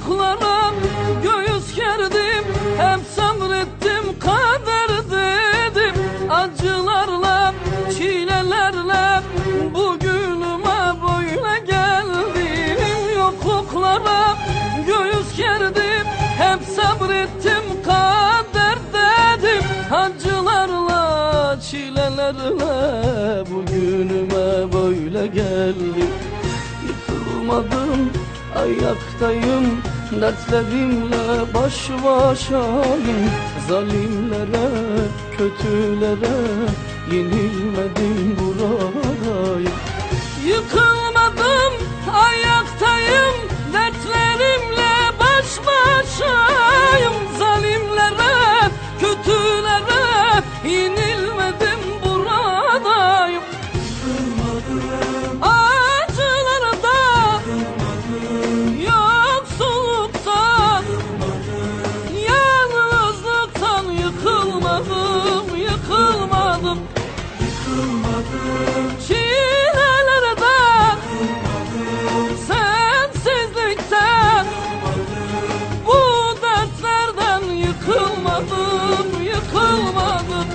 Yokluklara göğüs gerdim, hep sabrettim, kader dedim. Acılarla, çilelerle bugünüme böyle geldim. Yokluklara göğüs gerdim, hep sabrettim, kader dedim. Acılarla, çilelerle bugünüme böyle geldim. Yıkılmadım, ayaktayım, dertlerimle baş başayım. Zalimlere, kötülere yenilmedim, buradayım. Yıkılmadım, ayaktayım, dertlerimle baş başayım. Zalimlere, kötülere yenilmedim, buradayım. Acılarda, yoksulluktan, yalnızlıktan yıkılmadım, yıkılmadım. Çilelerden, sensizlikten, bu dertlerden yıkılmadım, yıkılmadım.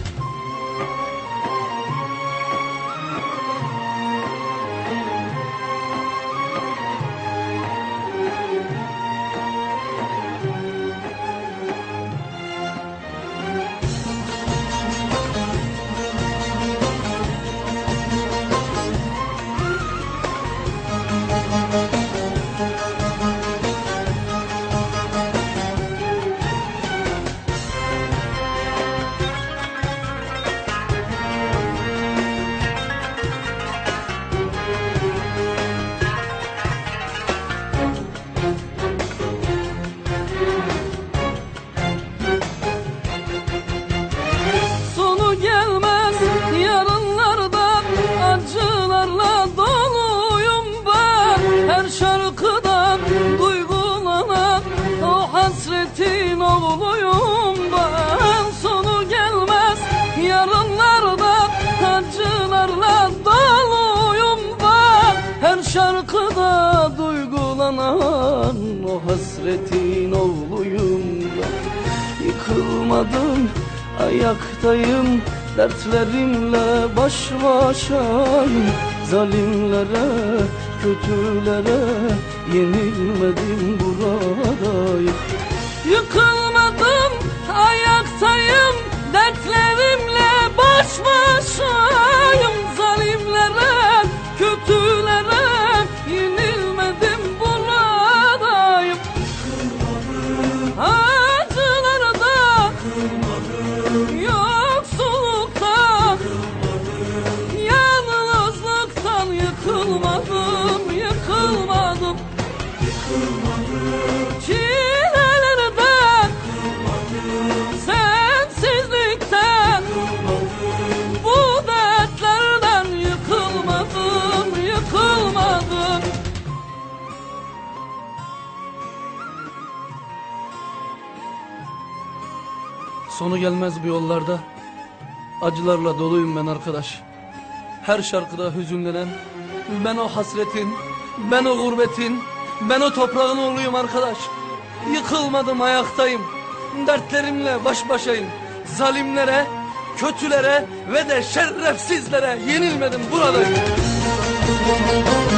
Acılarla doluyum ben, her şarkıdan duygulanan o hasretin oğluyum ben. Sonu gelmez yarınlarda, acılarla doluyum ben, her şarkıda duygulanan o hasretin oğluyum ben. Yıkılmadım, ayaktayım, dertlerimle baş başayım. Zalimlere, kötülere yenilmedim, buradayım. Yıkılmadım, ayaktayım, dertlerimle baş başayım. Zalimlere, kötülere yenilmedim, buradayım. Acılarda, yoksulluktan, yalnızlıktan yıkılmadım, yıkılmadım. Çilelerden, sensizlikten, bu dertlerden yıkılmadım, yıkılmadım. Sonu gelmez bu yollarda, acılarla doluyum ben arkadaş. Her şarkıda hüzünlenen, ben o hasretin, ben o gurbetin, ben o toprağın oğluyum arkadaş. Yıkılmadım, ayaktayım, dertlerimle baş başayım. Zalimlere, kötülere ve de şerefsizlere yenilmedim, buradayım.